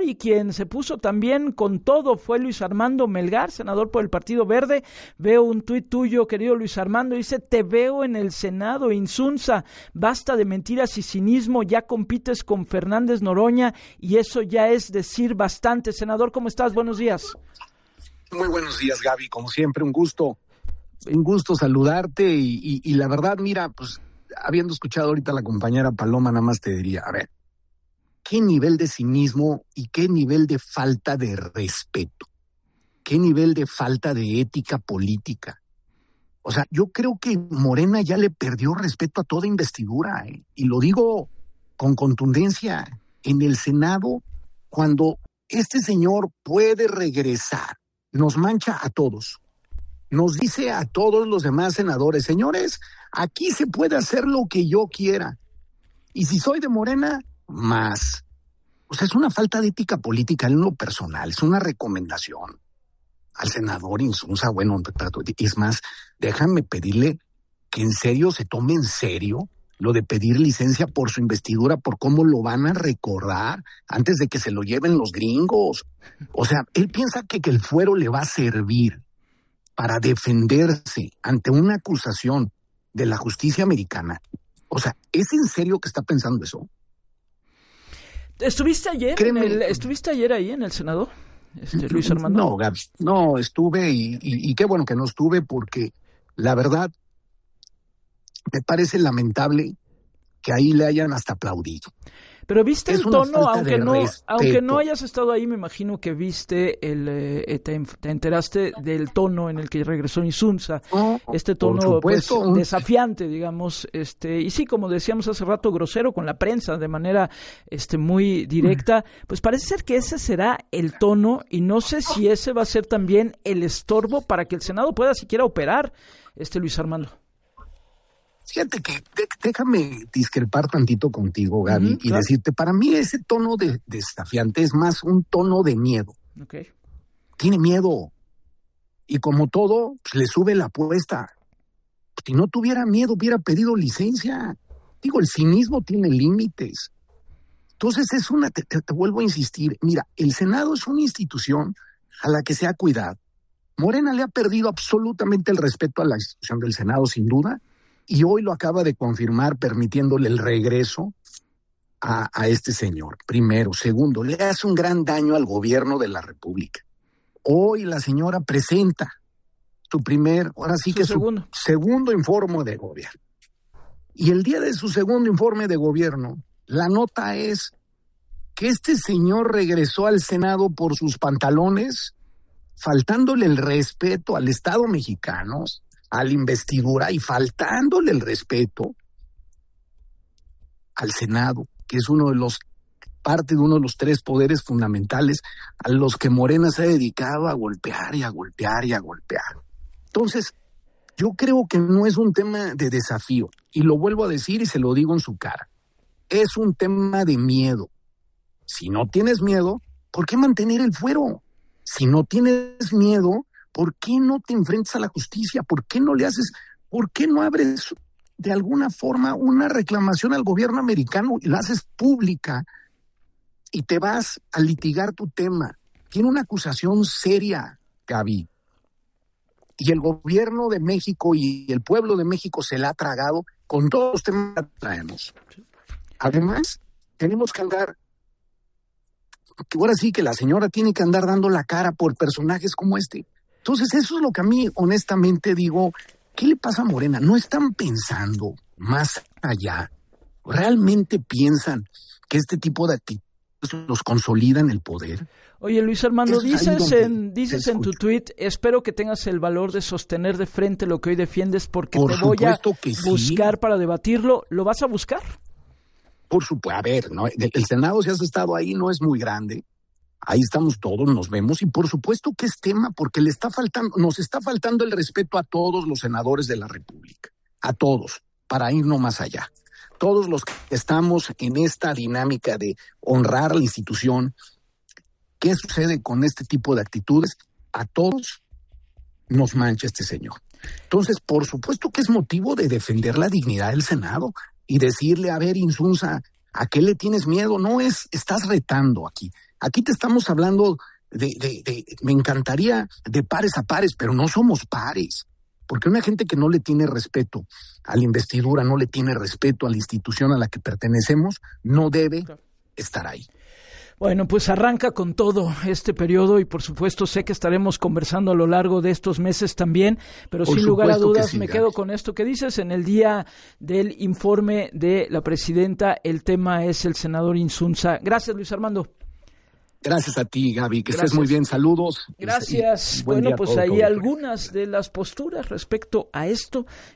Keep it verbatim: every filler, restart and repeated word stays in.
y quien se puso también con todo fue Luis Armando Melgar, senador por el Partido Verde. Veo un tuit tuyo, querido Luis Armando, dice: te veo en el Senado, Insunza, basta de mentiras y cinismo, ya compites con Fernández Noroña y eso ya es decir bastante. Senador, ¿cómo estás? Buenos días. Muy buenos días, Gaby, como siempre, un gusto, un gusto saludarte y, y, y la verdad, mira, pues habiendo escuchado ahorita a la compañera Paloma, nada más te diría, a ver, qué nivel de cinismo y qué nivel de falta de respeto, qué nivel de falta de ética política. O sea, yo creo que Morena ya le perdió respeto a toda investidura, ¿eh? Y lo digo con contundencia. En el Senado, cuando este señor puede regresar, nos mancha a todos. Nos dice a todos los demás senadores, señores, aquí se puede hacer lo que yo quiera. Y si soy de Morena, más. O sea, es una falta de ética política en lo personal, es una recomendación al senador Insunza. Bueno, es más, déjame pedirle que en serio se tome en serio lo de pedir licencia por su investidura, por cómo lo van a recordar antes de que se lo lleven los gringos. O sea, él piensa que, que el fuero le va a servir para defenderse ante una acusación de la justicia americana. O sea, ¿es en serio que está pensando eso? ¿Estuviste ayer, en el, ¿estuviste ayer ahí en el Senado, este, Luis Armando? No, Gaby, no, estuve y, y, y qué bueno que no estuve porque la verdad me parece lamentable que ahí le hayan hasta aplaudido. Pero viste es el tono, aunque no, aunque no hayas estado ahí, me imagino que viste, el, eh, te, te enteraste del tono en el que regresó Insunza, oh, este tono pues, desafiante, digamos, este y sí, como decíamos hace rato, grosero con la prensa, de manera este muy directa. Pues parece ser que ese será el tono y no sé si ese va a ser también el estorbo para que el Senado pueda siquiera operar, este Luis Armando. Fíjate que de, déjame discrepar tantito contigo, Gaby, uh-huh, y claro. decirte, para mí ese tono de, de desafiante es más un tono de miedo. Okay. Tiene miedo. Y como todo, pues, le sube la apuesta. Si no tuviera miedo, hubiera pedido licencia. Digo, el cinismo tiene límites. Entonces es una, te, te, te vuelvo a insistir, mira, el Senado es una institución a la que se ha cuidado. Morena le ha perdido absolutamente el respeto a la institución del Senado, sin duda. Y hoy lo acaba de confirmar permitiéndole el regreso a, a este señor. Primero. Segundo, le hace un gran daño al gobierno de la República. Hoy la señora presenta su primer, ahora sí su que segundo. su segundo informe de gobierno. Y el día de su segundo informe de gobierno, la nota es que este señor regresó al Senado por sus pantalones, faltándole el respeto al Estado mexicano, a la investidura y faltándole el respeto al Senado, que es uno de los, parte de uno de los tres poderes fundamentales a los que Morena se ha dedicado a golpear y a golpear y a golpear. Entonces, yo creo que no es un tema de desafío, y lo vuelvo a decir y se lo digo en su cara, es un tema de miedo. Si no tienes miedo, ¿por qué mantener el fuero? Si no tienes miedo, ¿por qué no te enfrentas a la justicia? ¿Por qué no le haces, por qué no abres de alguna forma una reclamación al gobierno americano y la haces pública y te vas a litigar tu tema? Tiene una acusación seria, Gaby. Y el gobierno de México y el pueblo de México se la ha tragado con todos los temas que traemos. Además, tenemos que andar, que ahora sí que la señora tiene que andar dando la cara por personajes como este. Entonces, eso es lo que a mí, honestamente, digo, ¿qué le pasa a Morena? ¿No están pensando más allá? ¿Realmente piensan que este tipo de actitudes los consolida en el poder? Oye, Luis Armando, dices en dices en tu tuit, espero que tengas el valor de sostener de frente lo que hoy defiendes porque Por te voy a buscar sí. para debatirlo. ¿Lo vas a buscar? Por supuesto, a ver, ¿no? El Senado, si has estado ahí, no es muy grande. Ahí estamos todos, nos vemos, y por supuesto que es tema, porque le está faltando, nos está faltando el respeto a todos los senadores de la República, a todos, para irnos más allá. Todos los que estamos en esta dinámica de honrar la institución, ¿qué sucede con este tipo de actitudes? A todos nos mancha este señor. Entonces, por supuesto que es motivo de defender la dignidad del Senado y decirle, a ver, Insunza, ¿a qué le tienes miedo? No es, estás retando aquí. aquí te estamos hablando de, de, de, me encantaría de pares a pares, pero no somos pares. Porque una gente que no le tiene respeto a la investidura, no le tiene respeto a la institución a la que pertenecemos, no debe estar ahí. Bueno, pues arranca con todo este periodo y por supuesto sé que estaremos conversando a lo largo de estos meses también, pero por sin lugar a dudas sí, me Gaby. Quedo con esto que dices. En el día del informe de la presidenta, el tema es el senador Insunza. Gracias, Luis Armando. Gracias a ti, Gaby, que Gracias. Estés muy bien, saludos. Gracias. Bueno, pues ahí algunas de las posturas respecto a esto